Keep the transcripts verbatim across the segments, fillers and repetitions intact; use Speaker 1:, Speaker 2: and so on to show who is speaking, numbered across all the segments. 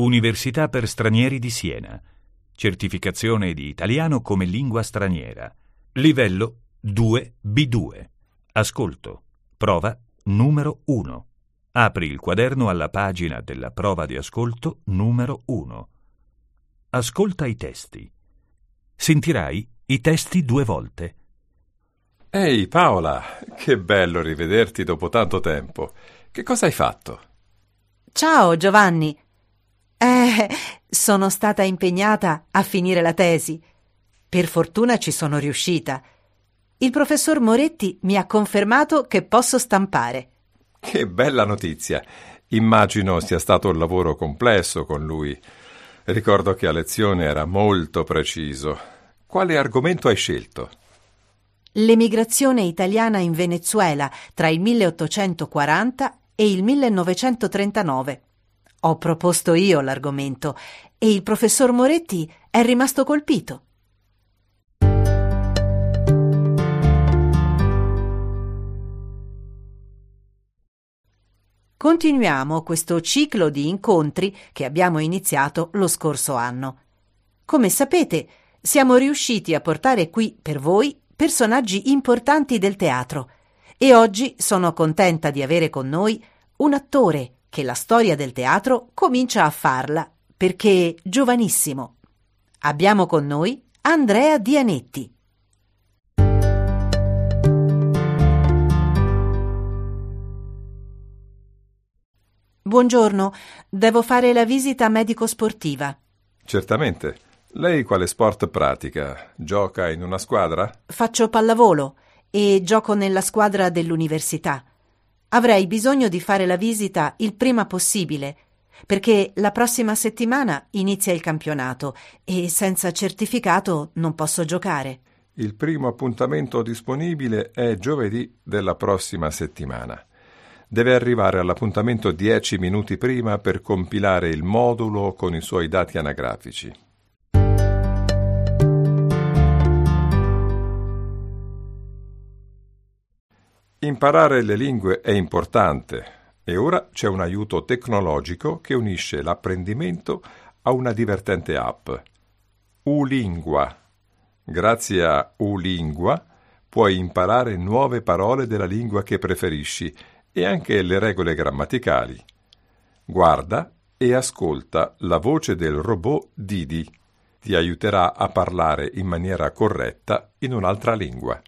Speaker 1: Università per stranieri di Siena. Certificazione di italiano come lingua straniera. Livello due B due. Ascolto. Prova numero uno. Apri il quaderno alla pagina della prova di ascolto numero uno. Ascolta i testi. Sentirai i testi due volte.
Speaker 2: Ehi Paola, che bello rivederti dopo tanto tempo. Che cosa hai fatto?
Speaker 3: Ciao Giovanni. Eh, sono stata impegnata a finire la tesi. Per fortuna ci sono riuscita. Il professor Moretti mi ha confermato che posso stampare.
Speaker 2: Che bella notizia. Immagino sia stato un lavoro complesso con lui. Ricordo che a lezione era molto preciso. Quale argomento hai scelto?
Speaker 3: L'emigrazione italiana in Venezuela tra il milleottocentoquaranta e il millenovecentotrentanove. Ho proposto io l'argomento e il professor Moretti è rimasto colpito. Continuiamo questo ciclo di incontri che abbiamo iniziato lo scorso anno. Come sapete, siamo riusciti a portare qui per voi personaggi importanti del teatro e oggi sono contenta di avere con noi un attore che la storia del teatro comincia a farla perché giovanissimo. Abbiamo con noi Andrea Dianetti. Buongiorno, devo fare la visita medico-sportiva.
Speaker 2: Certamente. Lei quale sport pratica? Gioca in una squadra?
Speaker 3: Faccio pallavolo e gioco nella squadra dell'università. Avrei bisogno di fare la visita il prima possibile, perché la prossima settimana inizia il campionato e senza certificato non posso giocare.
Speaker 2: Il primo appuntamento disponibile è giovedì della prossima settimana. Deve arrivare all'appuntamento dieci minuti prima per compilare il modulo con i suoi dati anagrafici. Imparare le lingue è importante e ora c'è un aiuto tecnologico che unisce l'apprendimento a una divertente app. Ulingua. Grazie a Ulingua puoi imparare nuove parole della lingua che preferisci e anche le regole grammaticali. Guarda e ascolta la voce del robot Didi. Ti aiuterà a parlare in maniera corretta in un'altra lingua.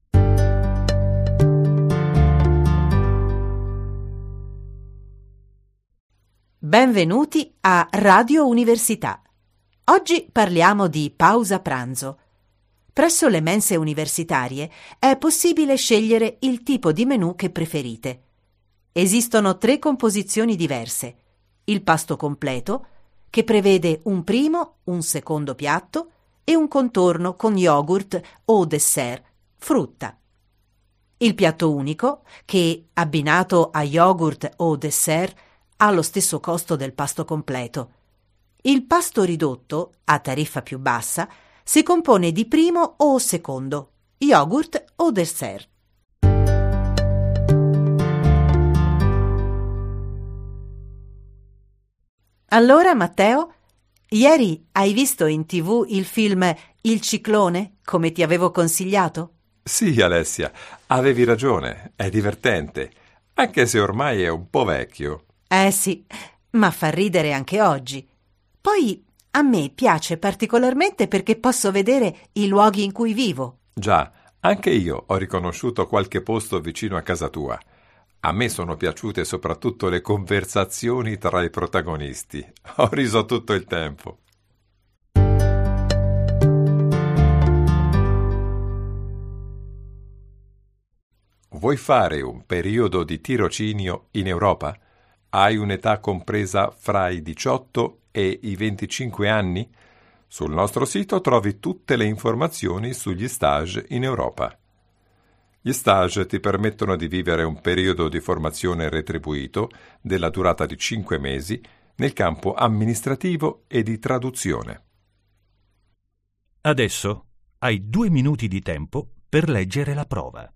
Speaker 3: Benvenuti a Radio Università. Oggi parliamo di pausa pranzo. Presso le mense universitarie è possibile scegliere il tipo di menù che preferite. Esistono tre composizioni diverse. Il pasto completo, che prevede un primo, un secondo piatto e un contorno con yogurt o dessert, frutta. Il piatto unico, che abbinato a yogurt o dessert ha lo stesso costo del pasto completo. Il pasto ridotto, a tariffa più bassa, si compone di primo o secondo, yogurt o dessert. Allora, Matteo, ieri hai visto in tivù il film Il ciclone, come ti avevo consigliato?
Speaker 2: Sì, Alessia, avevi ragione, è divertente, anche se ormai è un po' vecchio.
Speaker 3: Eh sì, ma fa ridere anche oggi. Poi a me piace particolarmente perché posso vedere i luoghi in cui vivo.
Speaker 2: Già, anche io ho riconosciuto qualche posto vicino a casa tua. A me sono piaciute soprattutto le conversazioni tra i protagonisti. Ho riso tutto il tempo. Vuoi fare un periodo di tirocinio in Europa? Hai un'età compresa fra i diciotto e i venticinque anni? Sul nostro sito trovi tutte le informazioni sugli stage in Europa. Gli stage ti permettono di vivere un periodo di formazione retribuito della durata di cinque mesi nel campo amministrativo e di traduzione.
Speaker 1: Adesso hai due minuti di tempo per leggere la prova.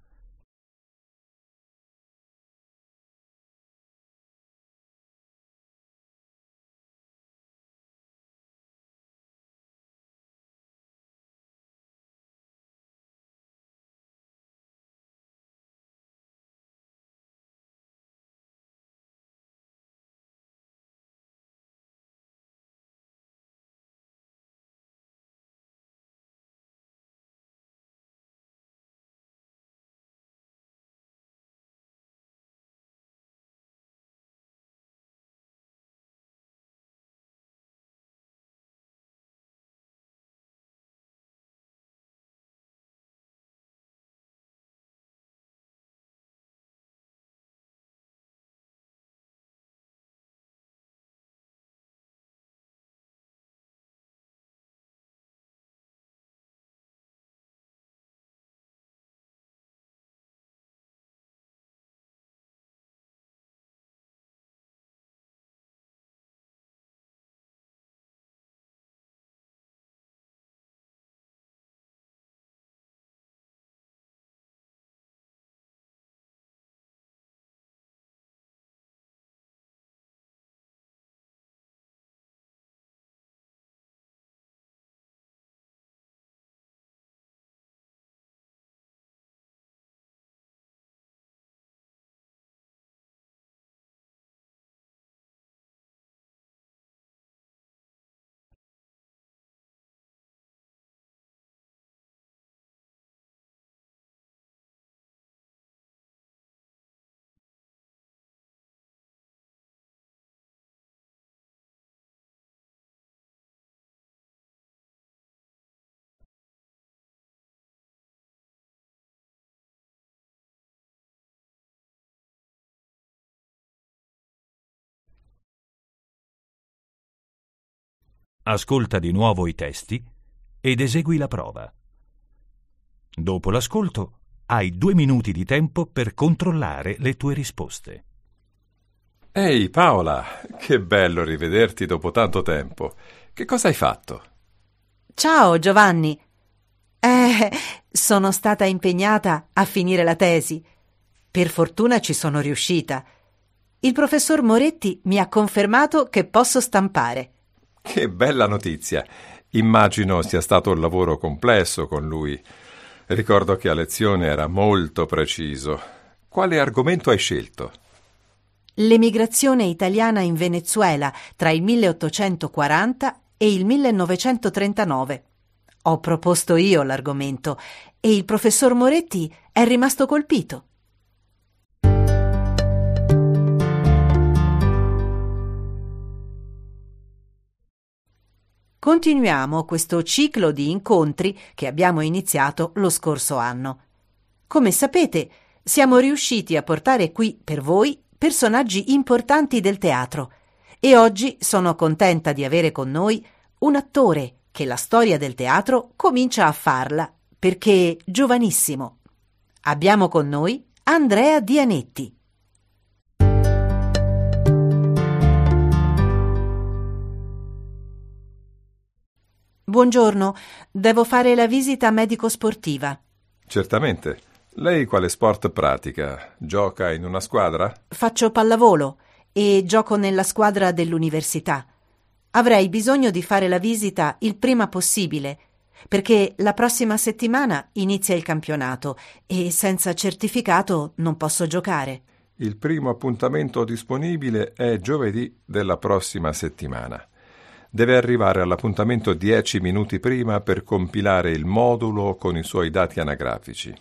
Speaker 1: Ascolta di nuovo i testi ed esegui la prova. Dopo l'ascolto hai due minuti di tempo per controllare le tue risposte.
Speaker 2: Ehi Paola, che bello rivederti dopo tanto tempo. Che cosa hai fatto?
Speaker 3: Ciao Giovanni. Eh, sono stata impegnata a finire la tesi. Per fortuna ci sono riuscita. Il professor Moretti mi ha confermato che posso stampare.
Speaker 2: Che bella notizia. Immagino sia stato un lavoro complesso con lui. Ricordo che a lezione era molto preciso. Quale argomento hai scelto?
Speaker 3: L'emigrazione italiana in Venezuela tra il milleottocentoquaranta e il millenovecentotrentanove. Ho proposto io l'argomento e il professor Moretti è rimasto colpito. Continuiamo questo ciclo di incontri che abbiamo iniziato lo scorso anno. Come sapete, siamo riusciti a portare qui per voi personaggi importanti del teatro e oggi sono contenta di avere con noi un attore che la storia del teatro comincia a farla perché giovanissimo. Abbiamo con noi Andrea Dianetti. Buongiorno, devo fare la visita medico-sportiva.
Speaker 2: Certamente. Lei quale sport pratica? Gioca in una squadra?
Speaker 3: Faccio pallavolo e gioco nella squadra dell'università. Avrei bisogno di fare la visita il prima possibile, perché la prossima settimana inizia il campionato e senza certificato non posso giocare.
Speaker 2: Il primo appuntamento disponibile è giovedì della prossima settimana. Deve arrivare all'appuntamento dieci minuti prima per compilare il modulo con i suoi dati anagrafici.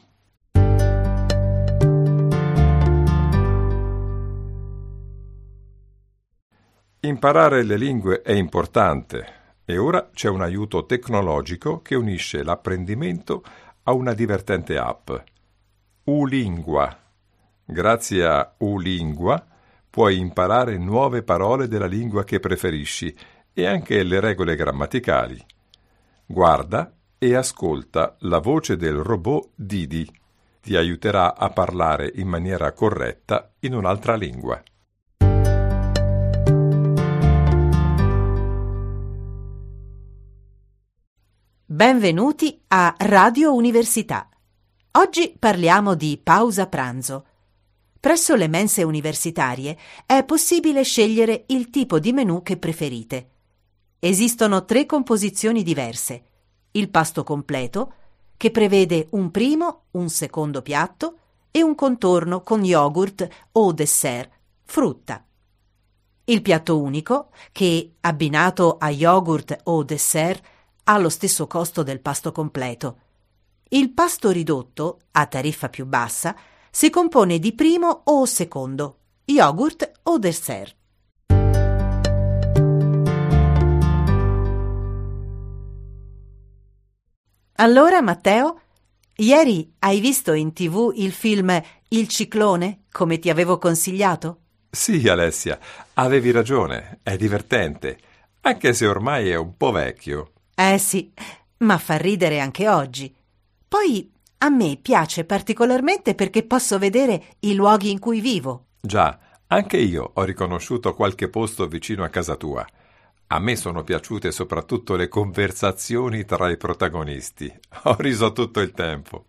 Speaker 2: Imparare le lingue è importante e ora c'è un aiuto tecnologico che unisce l'apprendimento a una divertente app. Ulingua. Grazie a Ulingua puoi imparare nuove parole della lingua che preferisci e anche le regole grammaticali. Guarda e ascolta la voce del robot Didi. Ti aiuterà a parlare in maniera corretta in un'altra lingua.
Speaker 3: Benvenuti a Radio Università. Oggi parliamo di pausa pranzo. Presso le mense universitarie è possibile scegliere il tipo di menù che preferite. Esistono tre composizioni diverse. Il pasto completo, che prevede un primo, un secondo piatto e un contorno con yogurt o dessert, frutta. Il piatto unico, che abbinato a yogurt o dessert ha lo stesso costo del pasto completo. Il pasto ridotto, a tariffa più bassa, si compone di primo o secondo, yogurt o dessert. Allora, Matteo, ieri hai visto in tivù il film Il ciclone, come ti avevo consigliato?
Speaker 2: Sì, Alessia, avevi ragione, è divertente, anche se ormai è un po' vecchio.
Speaker 3: Eh sì, ma fa ridere anche oggi. Poi a me piace particolarmente perché posso vedere i luoghi in cui vivo.
Speaker 2: Già, anche io ho riconosciuto qualche posto vicino a casa tua. A me sono piaciute soprattutto le conversazioni tra i protagonisti. Ho riso tutto il tempo.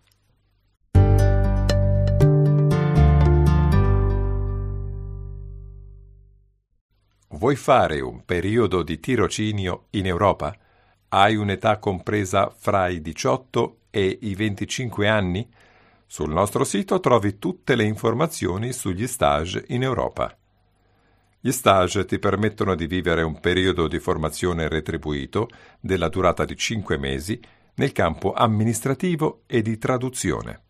Speaker 2: Vuoi fare un periodo di tirocinio in Europa? Hai un'età compresa fra i diciotto e i venticinque anni? Sul nostro sito trovi tutte le informazioni sugli stage in Europa. Gli stage ti permettono di vivere un periodo di formazione retribuito della durata di cinque mesi nel campo amministrativo e di traduzione.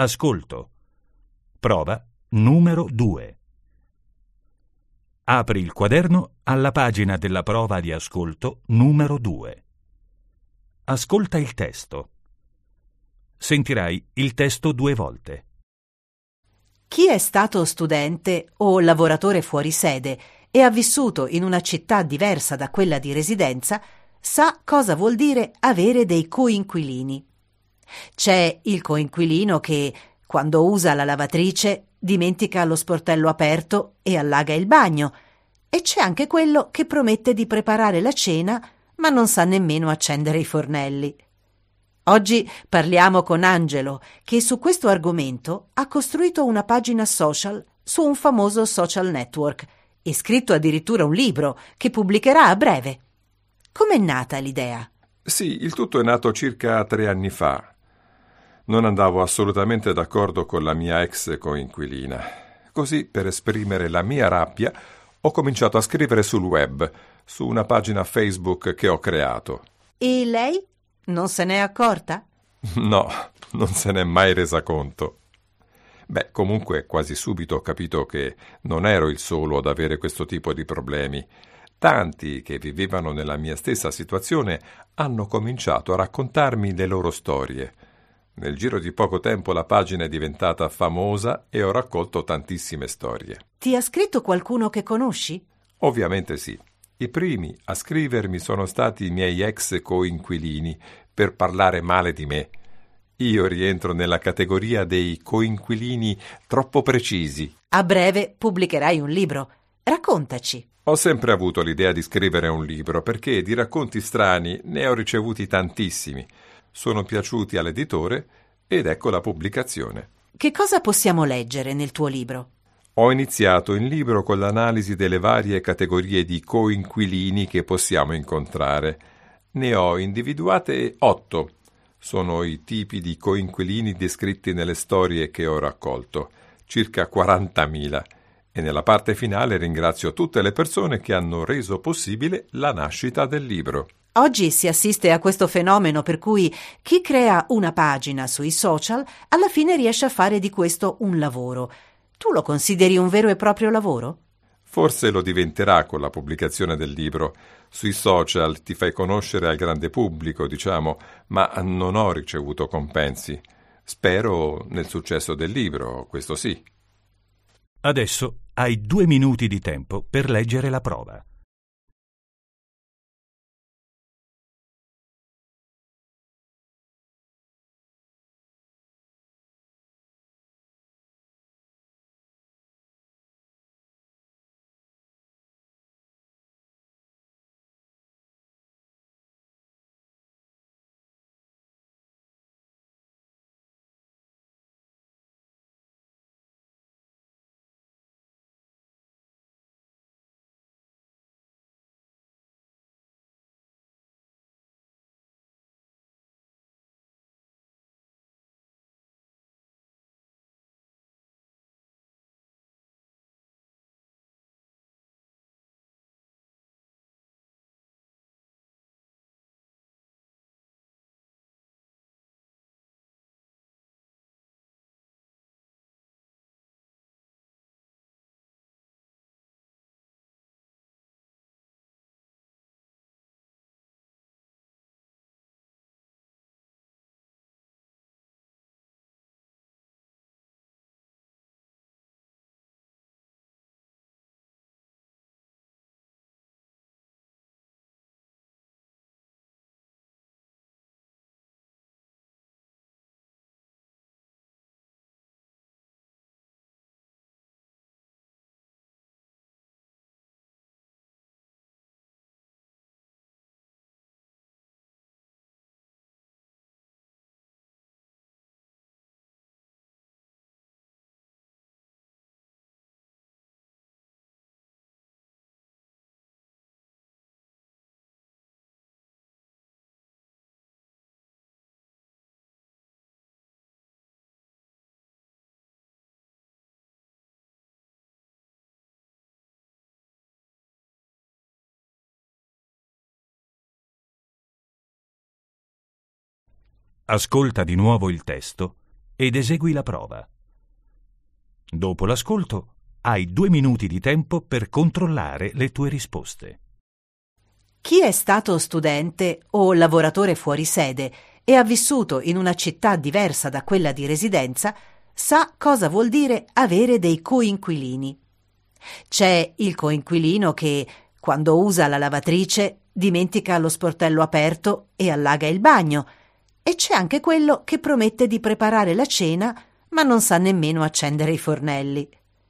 Speaker 1: Ascolto. Prova numero due. Apri il quaderno alla pagina della prova di ascolto numero due. Ascolta il testo. Sentirai il testo due volte.
Speaker 3: Chi è stato studente o lavoratore fuori sede e ha vissuto in una città diversa da quella di residenza sa cosa vuol dire avere dei coinquilini. C'è il coinquilino che, quando usa la lavatrice, dimentica lo sportello aperto e allaga il bagno, e c'è anche quello che promette di preparare la cena ma non sa nemmeno accendere i fornelli. Oggi parliamo con Angelo, che su questo argomento ha costruito una pagina social su un famoso social network e scritto addirittura un libro che pubblicherà a breve. Com'è nata l'idea?
Speaker 2: Sì, il tutto è nato circa tre anni fa. Non andavo assolutamente d'accordo con la mia ex coinquilina. Così, per esprimere la mia rabbia, ho cominciato a scrivere sul web, su una pagina Facebook che ho creato.
Speaker 3: E lei? Non se n'è accorta?
Speaker 2: No, non se n'è mai resa conto. Beh, comunque quasi subito ho capito che non ero il solo ad avere questo tipo di problemi. Tanti che vivevano nella mia stessa situazione hanno cominciato a raccontarmi le loro storie. Nel giro di poco tempo la pagina è diventata famosa e ho raccolto tantissime storie.
Speaker 3: Ti ha scritto qualcuno che conosci?
Speaker 2: Ovviamente sì. I primi a scrivermi sono stati i miei ex coinquilini per parlare male di me. Io rientro nella categoria dei coinquilini troppo precisi.
Speaker 3: A breve pubblicherai un libro. Raccontaci.
Speaker 2: Ho sempre avuto l'idea di scrivere un libro perché di racconti strani ne ho ricevuti tantissimi. Sono piaciuti all'editore ed ecco la pubblicazione.
Speaker 3: Che cosa possiamo leggere nel tuo libro?
Speaker 2: Ho iniziato il libro con l'analisi delle varie categorie di coinquilini che possiamo incontrare. Ne ho individuate otto. Sono i tipi di coinquilini descritti nelle storie che ho raccolto, circa quarantamila. E nella parte finale ringrazio tutte le persone che hanno reso possibile la nascita del libro.
Speaker 3: Oggi si assiste a questo fenomeno per cui chi crea una pagina sui social alla fine riesce a fare di questo un lavoro. Tu lo consideri un vero e proprio lavoro?
Speaker 2: Forse lo diventerà con la pubblicazione del libro. Sui social ti fai conoscere al grande pubblico, diciamo, ma non ho ricevuto compensi. Spero nel successo del libro, questo sì.
Speaker 1: Adesso hai due minuti di tempo per leggere la prova. Ascolta di nuovo il testo ed esegui la prova. Dopo l'ascolto hai due minuti di tempo per controllare le tue risposte.
Speaker 3: Chi è stato studente o lavoratore fuori sede e ha vissuto in una città diversa da quella di residenza sa cosa vuol dire avere dei coinquilini. C'è il coinquilino che, quando usa la lavatrice, dimentica lo sportello aperto e allaga il bagno, e c'è anche quello che promette di preparare la cena ma non sa nemmeno accendere i fornelli.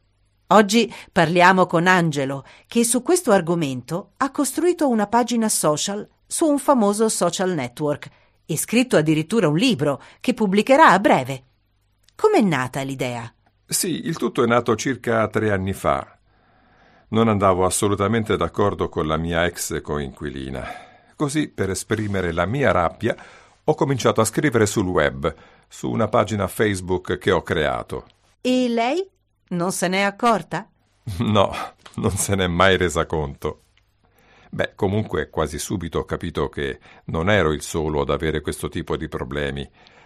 Speaker 3: Oggi parliamo con Angelo, che su questo argomento ha costruito una pagina social su un famoso social network e scritto addirittura un libro che pubblicherà a breve. Com'è nata l'idea?
Speaker 2: Sì, il tutto è nato circa tre anni fa. Non andavo assolutamente d'accordo con la mia ex coinquilina. Così, per esprimere la mia rabbia, ho cominciato a scrivere sul web, su una pagina Facebook che ho creato.
Speaker 3: E lei? Non se n'è accorta?
Speaker 2: No, non se n'è mai resa conto. Beh, comunque quasi subito ho capito che non ero il solo ad avere questo tipo di problemi.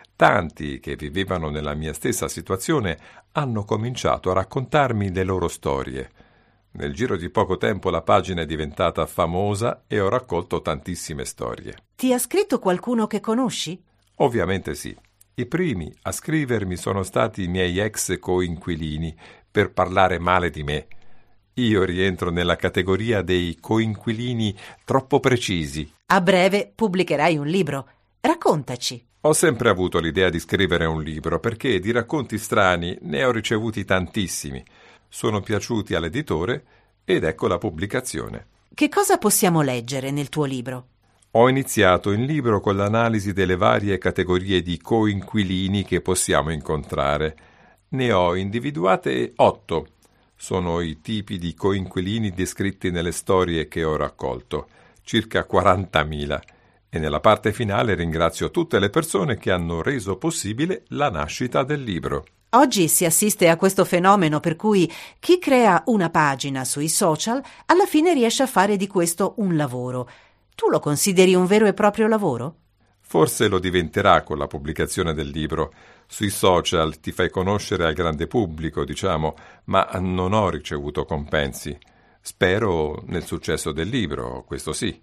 Speaker 2: Tanti che vivevano nella mia stessa situazione hanno cominciato a raccontarmi le loro storie. Nel giro di poco tempo la pagina è diventata famosa e ho raccolto tantissime storie.
Speaker 3: Ti ha scritto qualcuno che conosci?
Speaker 2: Ovviamente sì. I primi a scrivermi sono stati i miei ex coinquilini per parlare male di me. Io rientro nella categoria dei coinquilini troppo precisi.
Speaker 3: A breve pubblicherai un libro. Raccontaci.
Speaker 2: Ho sempre avuto l'idea di scrivere un libro perché di racconti strani ne ho ricevuti tantissimi. Sono piaciuti all'editore ed ecco la pubblicazione.
Speaker 3: Che cosa possiamo leggere nel tuo libro?
Speaker 2: Ho iniziato il libro con l'analisi delle varie categorie di coinquilini che possiamo incontrare. Ne ho individuate otto. Sono i tipi di coinquilini descritti nelle storie che ho raccolto, circa quarantamila. E nella parte finale ringrazio tutte le persone che hanno reso possibile la nascita del libro.
Speaker 3: Oggi si assiste a questo fenomeno per cui chi crea una pagina sui social alla fine riesce a fare di questo un lavoro. Tu lo consideri un vero e proprio lavoro?
Speaker 2: Forse lo diventerà con la pubblicazione del libro. Sui social ti fai conoscere al grande pubblico, diciamo, ma non ho ricevuto compensi. Spero nel successo del libro, questo sì.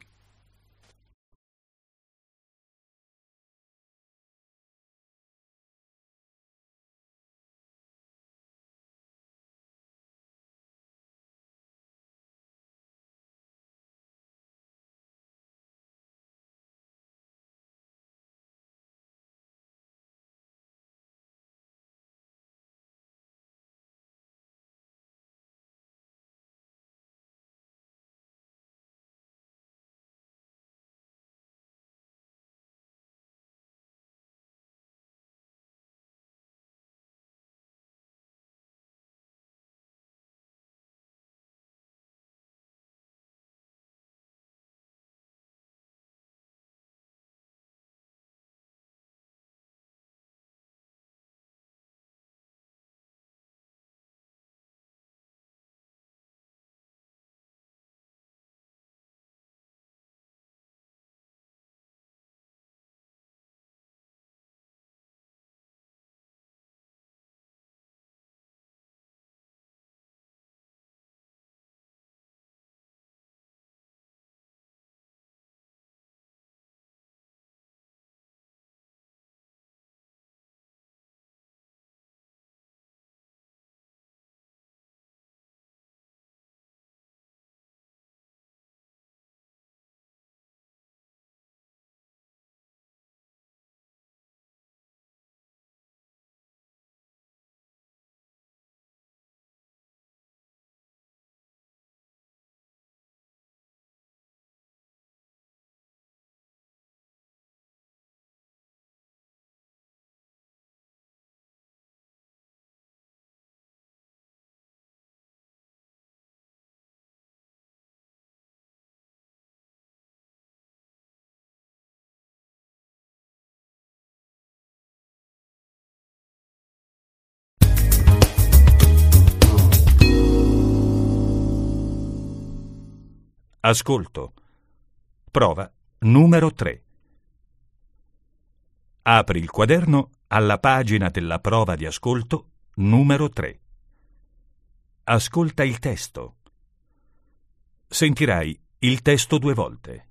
Speaker 1: Ascolto. Prova numero tre. Apri il quaderno alla pagina della prova di ascolto numero tre. Ascolta il testo. Sentirai il testo due volte.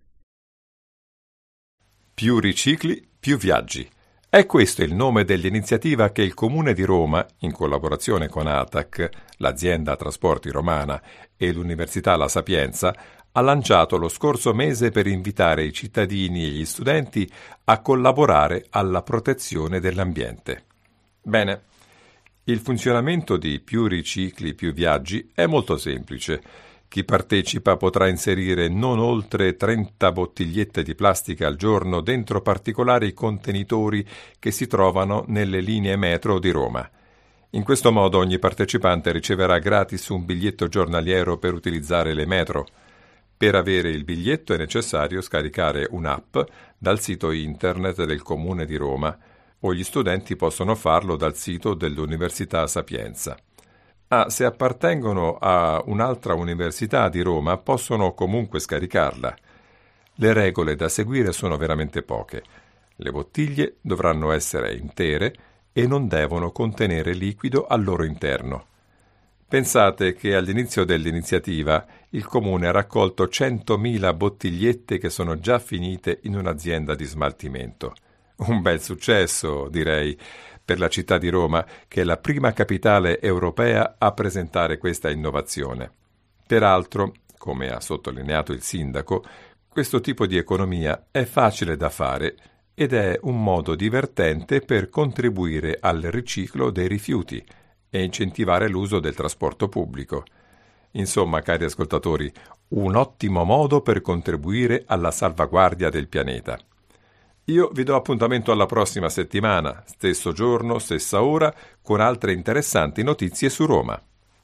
Speaker 2: Più ricicli, più viaggi. È questo il nome dell'iniziativa che il Comune di Roma, in collaborazione con A T A C, l'azienda Trasporti Romana e l'Università La Sapienza, ha lanciato lo scorso mese per invitare i cittadini e gli studenti a collaborare alla protezione dell'ambiente. Bene, il funzionamento di Più ricicli, più viaggi è molto semplice. Chi partecipa potrà inserire non oltre trenta bottigliette di plastica al giorno dentro particolari contenitori che si trovano nelle linee metro di Roma. In questo modo ogni partecipante riceverà gratis un biglietto giornaliero per utilizzare le metro. Per avere il biglietto è necessario scaricare un'app dal sito internet del Comune di Roma o gli studenti possono farlo dal sito dell'Università Sapienza. Ah, se appartengono a un'altra università di Roma possono comunque scaricarla. Le regole da seguire sono veramente poche. Le bottiglie dovranno essere intere e non devono contenere liquido al loro interno. Pensate che all'inizio dell'iniziativa il Comune ha raccolto centomila bottigliette che sono già finite in un'azienda di smaltimento. Un bel successo, direi, per la città di Roma, che è la prima capitale europea a presentare questa innovazione. Peraltro, come ha sottolineato il sindaco, questo tipo di economia è facile da fare ed è un modo divertente per contribuire al riciclo dei rifiuti e incentivare l'uso del trasporto pubblico. Insomma, cari ascoltatori, un ottimo modo per contribuire alla salvaguardia del pianeta. Io vi do appuntamento alla prossima settimana, stesso giorno, stessa ora, con altre interessanti notizie su Roma.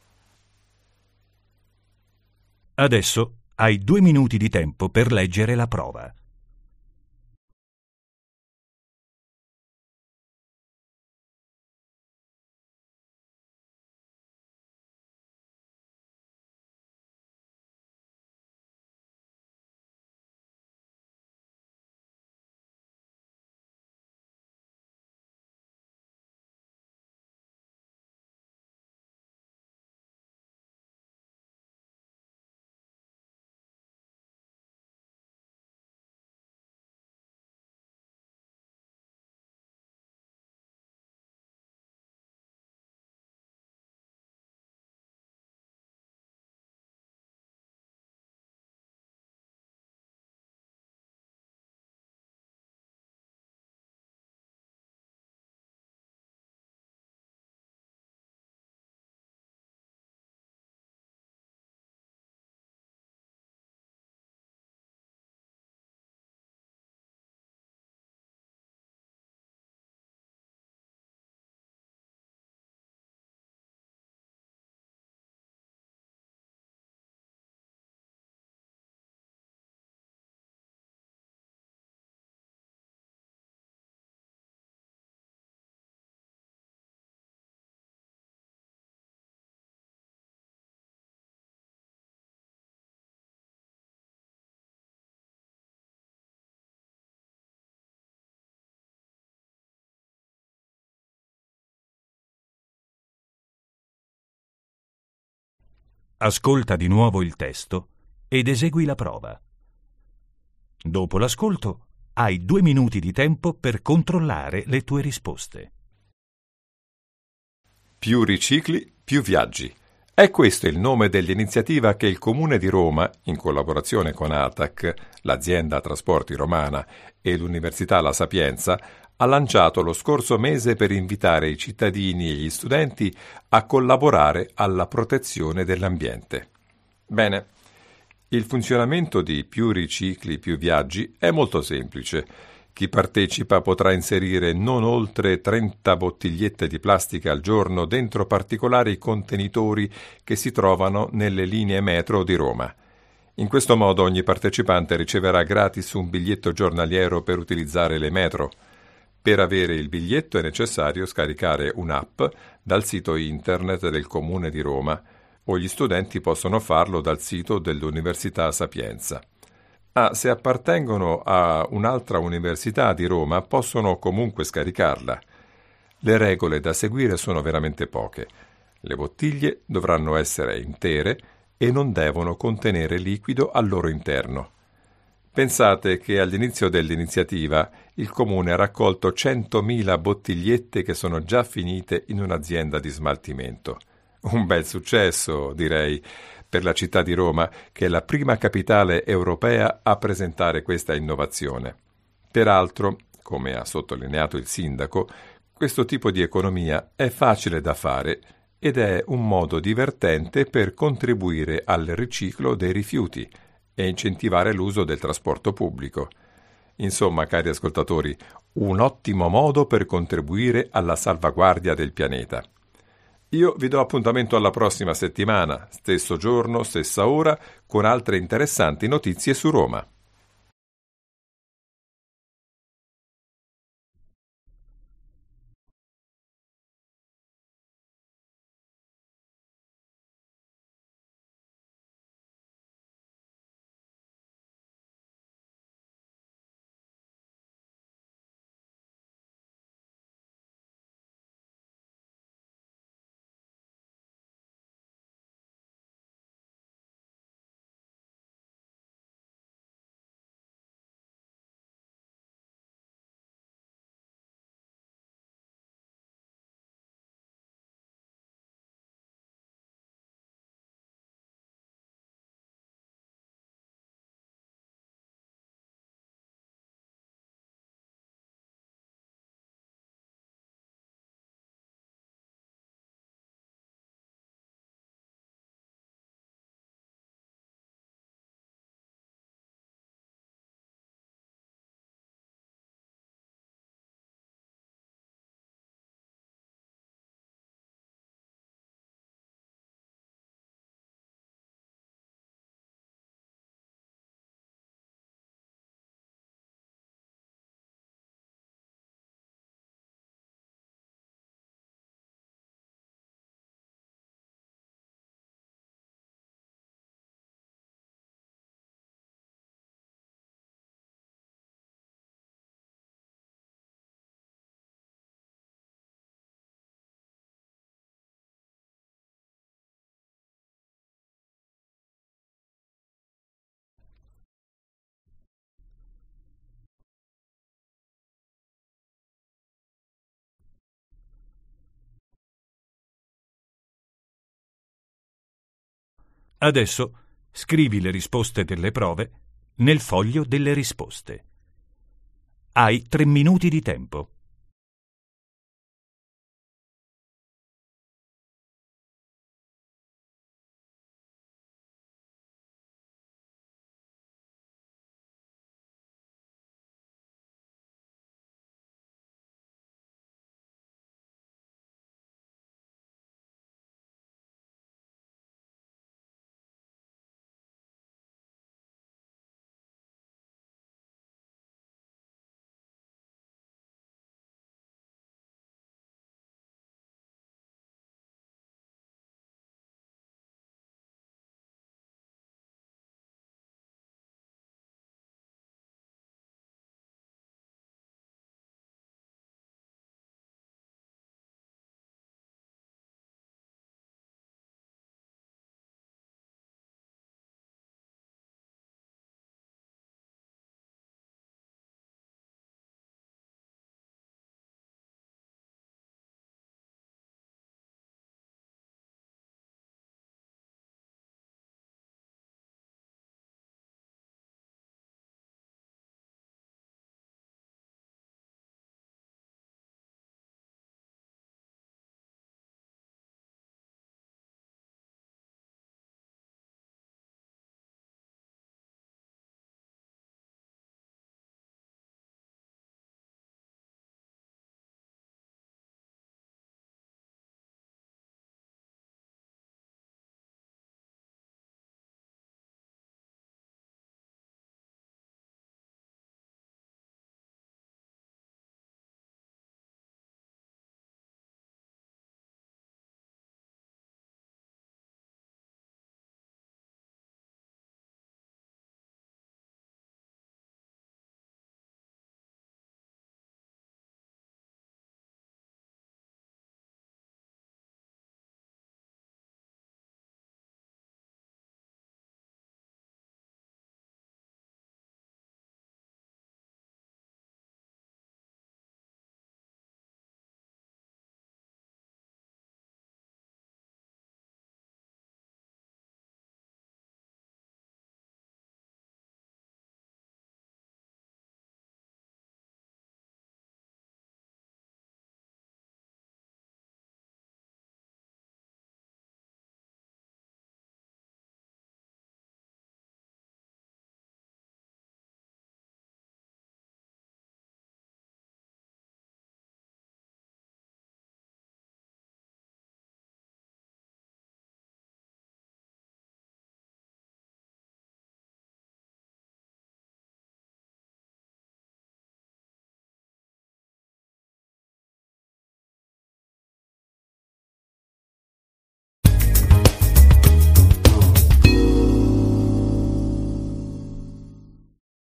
Speaker 1: Adesso hai due minuti di tempo per leggere la prova. Ascolta di nuovo il testo ed esegui la prova. Dopo l'ascolto hai due minuti di tempo per controllare le tue risposte.
Speaker 2: Più ricicli, più viaggi. È questo il nome dell'iniziativa che il Comune di Roma, in collaborazione con A T A C, l'azienda Trasporti Romana e l'Università La Sapienza, ha lanciato lo scorso mese per invitare i cittadini e gli studenti a collaborare alla protezione dell'ambiente. Bene, il funzionamento di Più ricicli, più viaggi è molto semplice. Chi partecipa potrà inserire non oltre trenta bottigliette di plastica al giorno dentro particolari contenitori che si trovano nelle linee metro di Roma. In questo modo ogni partecipante riceverà gratis un biglietto giornaliero per utilizzare le metro. Per avere il biglietto è necessario scaricare un'app dal sito internet del Comune di Roma o gli studenti possono farlo dal sito dell'Università Sapienza. Ah, se appartengono a un'altra università di Roma, possono comunque scaricarla. Le regole da seguire sono veramente poche. Le bottiglie dovranno essere intere e non devono contenere liquido al loro interno. Pensate che all'inizio dell'iniziativa il Comune ha raccolto centomila bottigliette che sono già finite in un'azienda di smaltimento. Un bel successo, direi, per la città di Roma, che è la prima capitale europea a presentare questa innovazione. Peraltro, come ha sottolineato il sindaco, questo tipo di economia è facile da fare ed è un modo divertente per contribuire al riciclo dei rifiuti e incentivare l'uso del trasporto pubblico. Insomma, cari ascoltatori, un ottimo modo per contribuire alla salvaguardia del pianeta. Io vi do appuntamento alla prossima settimana, stesso giorno, stessa ora, con altre interessanti notizie su Roma.
Speaker 1: Adesso scrivi le risposte delle prove nel foglio delle risposte. Hai tre minuti di tempo.